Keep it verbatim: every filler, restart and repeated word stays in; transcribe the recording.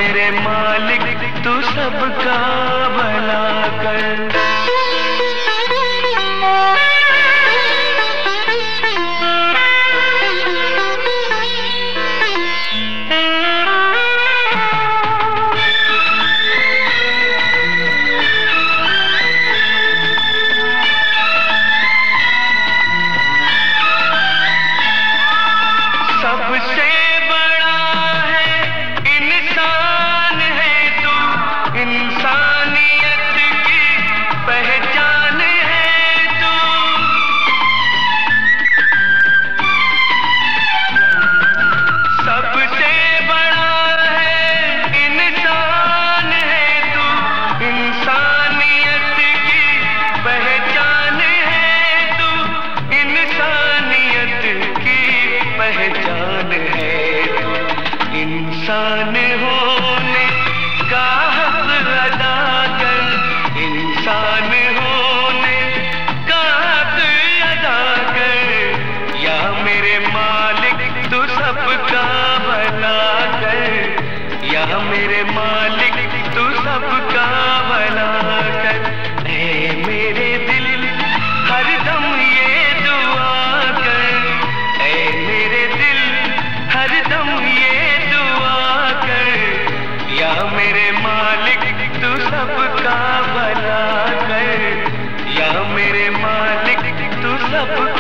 मेरे मालिक तू सबका भला कर। सबसे बड़ा है इंसान है तू, इंसानियत की पहचान है तू। सबसे बड़ा है इंसान है तू, इंसानियत की पहचान है तू, इंसानियत की पहचान है तू। इंसान होने का हक अदा कर, इंसान होने का हक अदा कर। या मेरे मालिक तू सबका भला कर, या मेरे मालिक तू सबका भला कर। ऐ मेरे दिल हरदम ये दुआ कर, ऐ मेरे दिल हरदम ये दुआ कर। या मेरे मालिक तू सबका भला कर, या मेरे मालिक तू सब